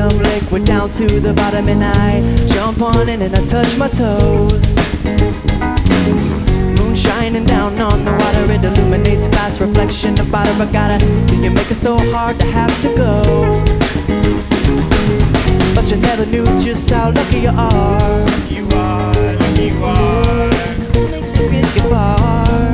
some liquid down to the bottom, and I jump on it and I touch my toes. Moon shining down on the water, it illuminates glass reflection of water. But gotta, do you make it so hard to have to go? But you never knew just how lucky you are. You are, lucky you are. You are.